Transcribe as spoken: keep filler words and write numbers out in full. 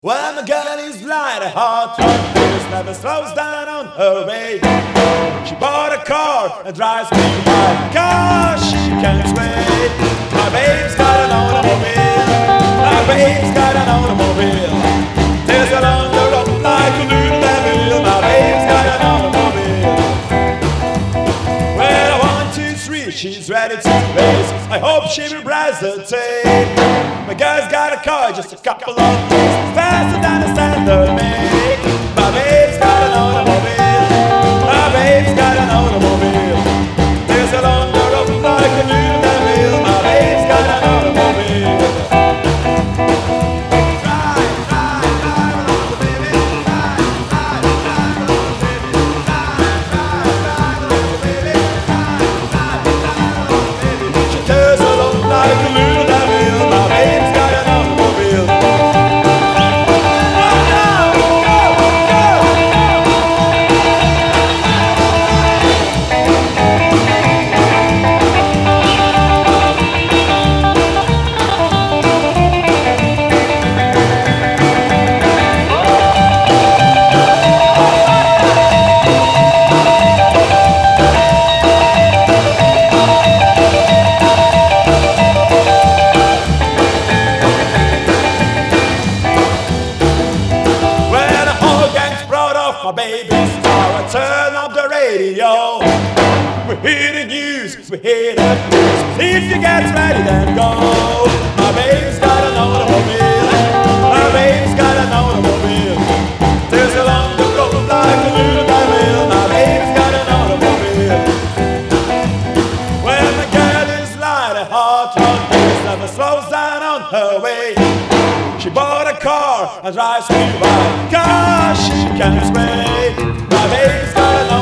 When the girl is light, a hot truck this never slows down on her way. She bought a car and drives me by, cause she can't wait. My babe's got an automobile, my babe's got an automobile. There's a on the road like a little devil, my babe's got an automobile. Well, one, two, three, she's ready to race. I hope she will rise the tape. My girl's got a car, just a couple of days, faster than a standard make. My babe's got an automobile, my babe's got an automobile. There's a long road like a little devil, my babe's got an automobile. Ride, ride, ride along the baby, ride, ride, ride along the baby, ride, ride, ride along the baby, ride, ride, ride along the baby. She turns along like a little devil, my babe's got an automobile. My baby's car, I turn up the radio. We hear the news, we hear the news. If you get ready, then go. My baby's got an automobile, my baby's got an automobile. There's a long road like a little devil, my baby's got an automobile. When the girl is light, a hot rod this never slows down on her way. She bought a car and drives me by, cause she can't wait. My baby's got an